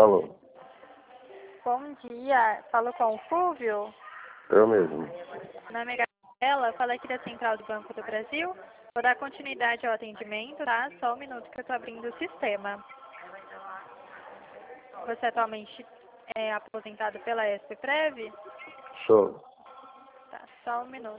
Alô, Bom dia, falo com o Fúvio. eu mesmo. Meu nome é Gabriela, falo aqui da Central do Banco do Brasil. Vou dar continuidade ao atendimento, tá? Só um minuto que eu estou abrindo o sistema. Você atualmente é aposentado pela SPPrev? Sou. Tá, só um minuto.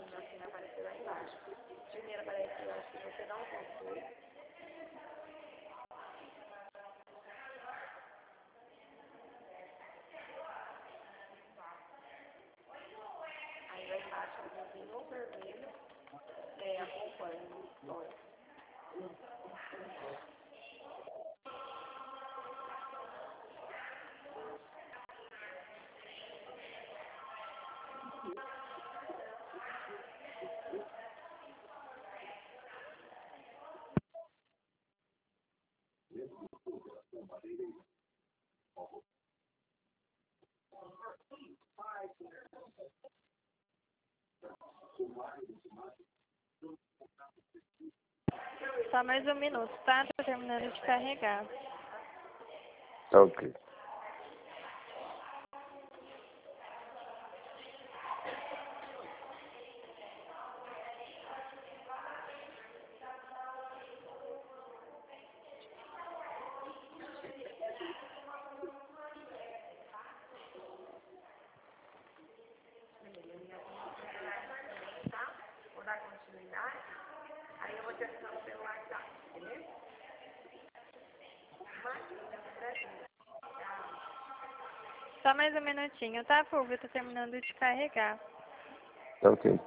Só mais um minuto, tá? Tô terminando de carregar. Tá ok. Só mais um minutinho, tá, Fúvio? Tô terminando de carregar. Tá ok.